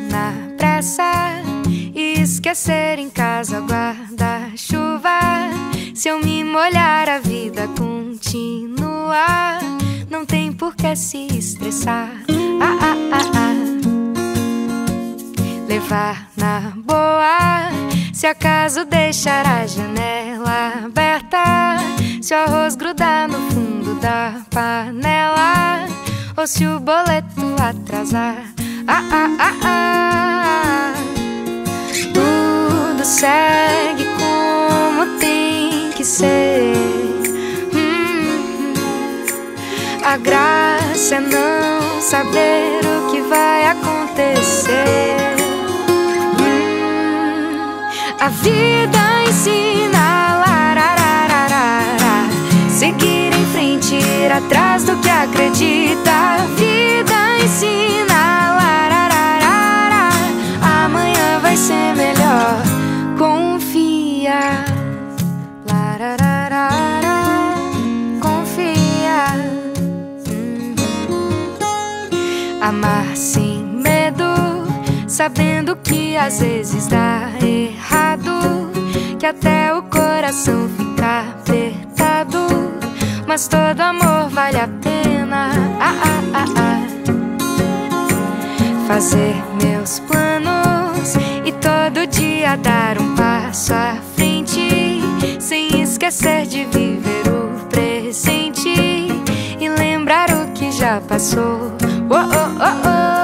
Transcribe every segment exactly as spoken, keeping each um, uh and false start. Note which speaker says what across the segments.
Speaker 1: na pressa e esquecer em casa o guarda-chuva. Se eu me molhar, a vida continua. Não tem por que se estressar. Ah, ah, ah, ah. Levar na boa, se acaso deixar a janela aberta, se o arroz grudar no fundo da panela, ou se o boleto atrasar. Ah, ah, ah, ah. Tudo segue como tem que ser. hum, A graça é não saber o que vai acontecer. A vida ensina larararara, seguir em frente, ir atrás do que acredita. A vida ensina larararara, amanhã vai ser melhor, confia. Larararara, confia. hum. Amar sem medo, sabendo que às vezes dá errado, que até o coração fica apertado, mas todo amor vale a pena. Ah, ah, ah, ah. Fazer meus planos e todo dia dar um passo à frente, sem esquecer de viver o presente e lembrar o que já passou. Oh, oh, oh,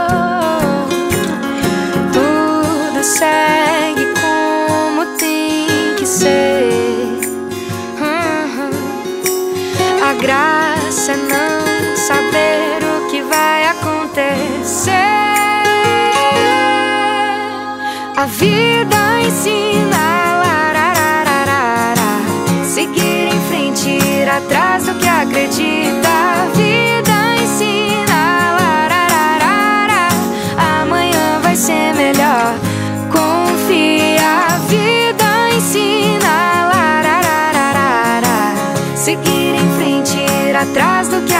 Speaker 1: oh. Segue como tem que ser. uhum. A graça é não saber o que vai acontecer. A vida ensina larararara, seguir em frente, ir atrás do que acredita. A vida ensina larararara, amanhã vai ser melhor, confia. A vida ensina larararara, seguir em frente, ir atrás do que